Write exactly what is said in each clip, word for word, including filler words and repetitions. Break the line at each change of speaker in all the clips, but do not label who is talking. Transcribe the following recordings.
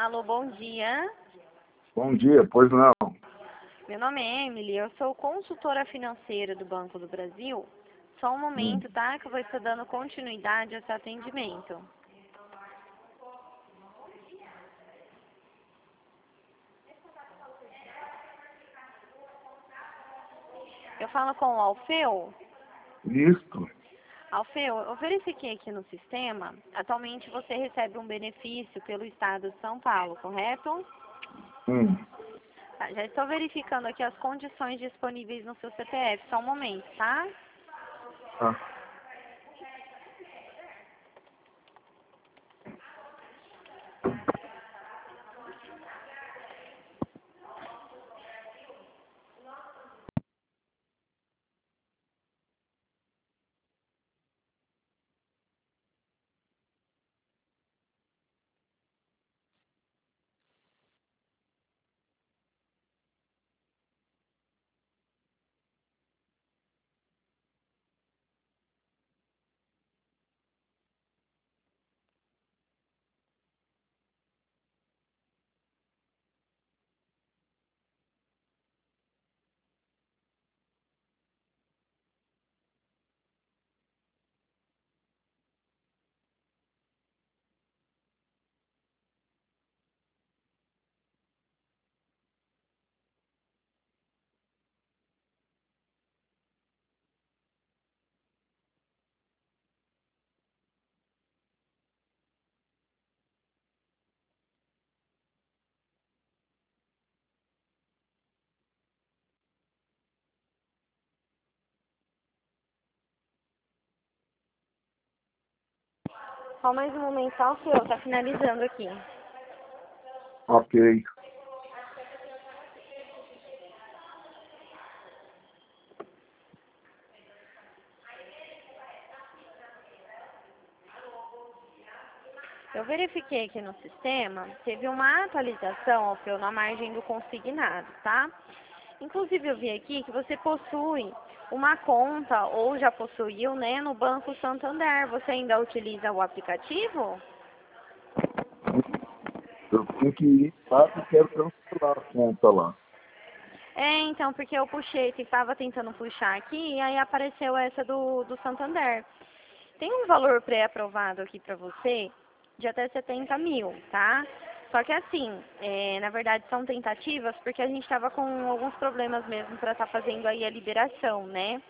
Alô, bom dia.
Bom dia, pois não.
Meu nome é Emily, eu sou consultora financeira do Banco do Brasil. Só um
Hum.
momento, tá? Que eu vou estar dando continuidade a esse atendimento. Eu falo com o Alfeu.
Isto.
Alfeu, eu verifiquei aqui no sistema. Atualmente você recebe um benefício pelo Estado de São Paulo, correto?
Hum.
Tá, já estou verificando aqui as condições disponíveis no seu C P F. Só um momento, tá?
Ah.
Só mais um momento, Alfeu, tá finalizando aqui.
Ok.
Eu verifiquei aqui no sistema, teve uma atualização, Alfeu, na margem do consignado, tá? Inclusive eu vi aqui que você possui uma conta, ou já possuiu, né, no Banco Santander. Você ainda utiliza o aplicativo?
Eu tenho que ir lá porque quero cancelar a conta lá.
É, então, porque eu puxei, estava tentando puxar aqui, e aí apareceu essa do, do Santander. Tem um valor pré-aprovado aqui para você de até setenta mil, tá? Só que assim, é, na verdade são tentativas porque a gente estava com alguns problemas mesmo para estar fazendo aí a liberação, né?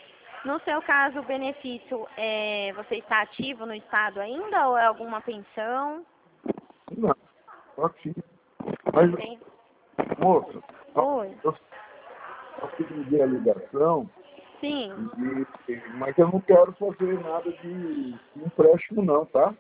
No seu caso, o benefício, é, você está ativo no estado ainda ou é alguma pensão?
Não, ok. Mas,
Tem.
moça,
Oi.
eu só pedir a ligação,
Sim.
e, mas eu não quero fazer nada de, de empréstimo não, tá?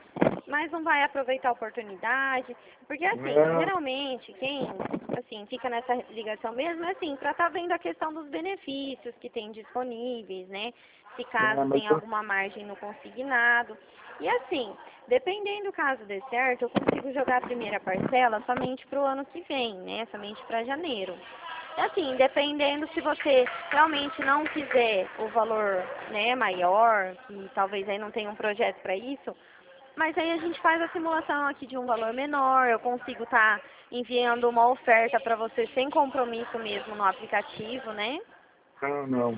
Mas não vai aproveitar a oportunidade, porque assim,
É,
geralmente quem assim fica nessa ligação mesmo é assim, para estar vendo a questão dos benefícios que tem disponíveis, né? Se
é,
caso
mas
tem
eu,
alguma margem no consignado. E assim, dependendo do caso dê certo, eu consigo jogar a primeira parcela somente para o ano que vem, né? Somente para janeiro. E assim, dependendo se você realmente não quiser o valor, né, maior, que talvez aí não tenha um projeto para isso, mas aí a gente faz a simulação aqui de um valor menor, eu consigo estar enviando uma oferta para você sem compromisso mesmo no aplicativo, né?
não, não.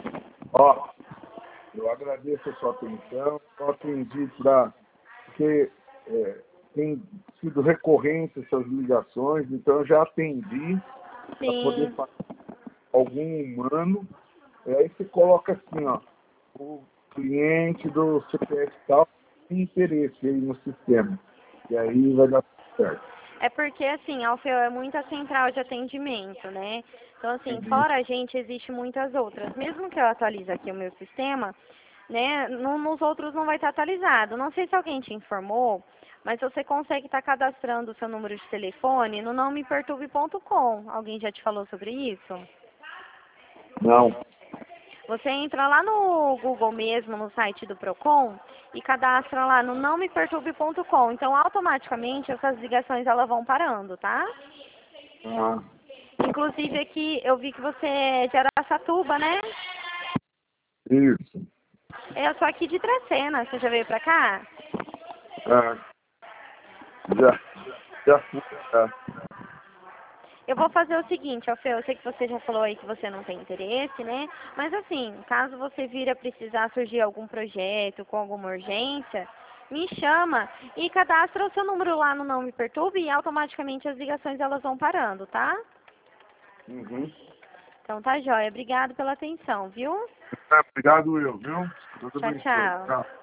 Ó, eu agradeço a sua atenção, só atendi para, porque é, tem sido recorrente essas ligações, então eu já atendi para poder
Sim,
fazer algum humano. E aí você coloca assim, ó, o cliente do C P F tal tem interesse aí no sistema. E aí vai dar tudo certo.
é porque assim, a Alfeu é muita central de atendimento, né? Então assim,
Uhum.
fora a gente, existe muitas outras. Mesmo que eu atualize aqui o meu sistema, né, no- nos outros não vai estar atualizado. Não sei se alguém te informou, mas você consegue estar cadastrando o seu número de telefone no não me perturbe ponto com. Alguém já te falou sobre isso?
Não.
Você entra lá no Google mesmo, no site do Procon, e cadastra lá no não me perturbe ponto com. Então, automaticamente, essas ligações elas vão parando, tá?
Ah,
Inclusive, aqui, eu vi que você é de Araçatuba, né?
isso.
Eu sou aqui de Dracena. Você já veio pra cá?
Ah, já. Já fui, tá?
Eu vou fazer o seguinte, Alfeu, eu sei que você já falou aí que você não tem interesse, né? Mas assim, caso você vir a precisar surgir algum projeto com alguma urgência, me chama e cadastra o seu número lá no Não Me Perturbe e automaticamente as ligações elas vão parando, tá?
Uhum.
Então tá jóia. Obrigado pela atenção, viu?
Tá, obrigado eu, viu? Deus
Tchau,
abençoe.
tchau.
Tchau.